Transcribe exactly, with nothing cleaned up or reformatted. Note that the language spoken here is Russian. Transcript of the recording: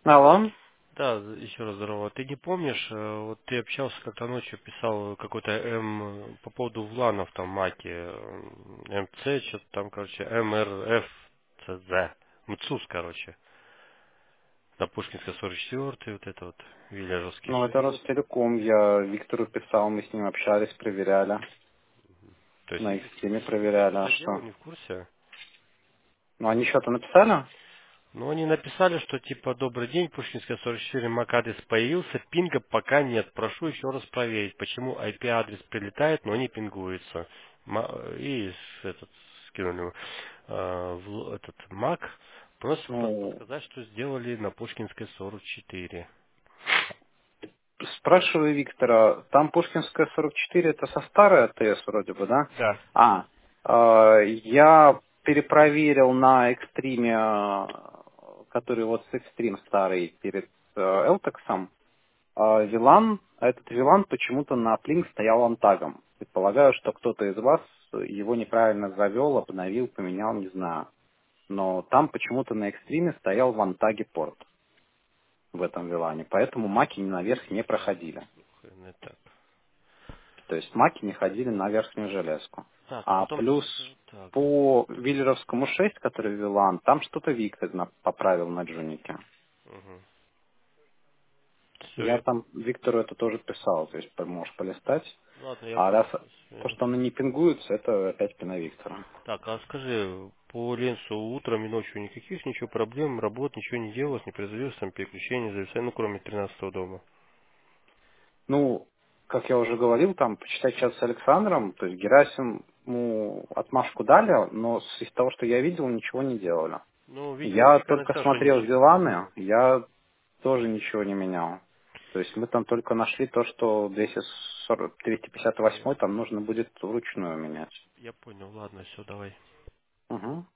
Алло. Да, еще раз здорово. Ты не помнишь, э, вот ты общался как-то ночью, писал какой-то М по поводу вланов там маки, э, МЦ, что-то там, короче, МРФ, ЦЗ, МЦУС, короче, на Пушкинской сорок четыре, вот это вот, Виллеровский. Ну, это Ростелеком. Я Виктору писал, мы с ним общались, проверяли. То есть На их Вик- теме Виктор проверяли, а что-то делал, что? не в курсе? Ну, они что-то написали? Ну, они написали, что типа «Добрый день, Пушкинская сорок четыре, MAC-адрес появился, пинга пока нет. Прошу еще раз проверить, почему ай пи-адрес прилетает, но не пингуется». Ма- И с- этот, скинули э, в этот Mac. Просят под- Ну, подсказать, что сделали на Пушкинской сорок четыре. спрашиваю Виктора, там Пушкинская сорок четыре, это со старой АТС вроде бы, да? Да. А, э, я перепроверил на экстриме, э, который вот с экстрим старый перед э, Элтексом. А Вилан, а этот Вилан почему-то на Plink стоял антагом. Предполагаю, что кто-то из вас его неправильно завел, обновил, поменял, не знаю. Но там почему-то на экстриме стоял в антаге порт в этом Вилане. Поэтому маки наверх не проходили. Хрен это так. То есть маки не ходили на верхнюю железку. Так, а А потом... плюс э, Так, по Виллеровскому шесть, который Вилан, там что-то Виктор на- поправил на джунике. угу. Все, Я я... там Виктору это тоже писал, то есть можешь полистать. Ладно, я А понял. раз то, Всё. что она не пингуется, это опять пина Виктора. Так, а скажи, по Ленсу утром и ночью никаких ничего проблем, работ, ничего не делалось, не производилось там переключений, зависания, ну кроме тринадцатого дома. Ну, как я уже говорил, там, почитать чат с Александром, то есть Герасим ему отмашку дали, но с- из того, что я видел, ничего не делали. Ну, видимо, Я Вика только написал, что смотрел ничего. Зеланы, я тоже ничего не менял. То есть мы там только нашли то, что двести сорок, двести пятьдесят восемь Я, там нужно будет вручную менять. я понял, ладно, все, давай. Угу.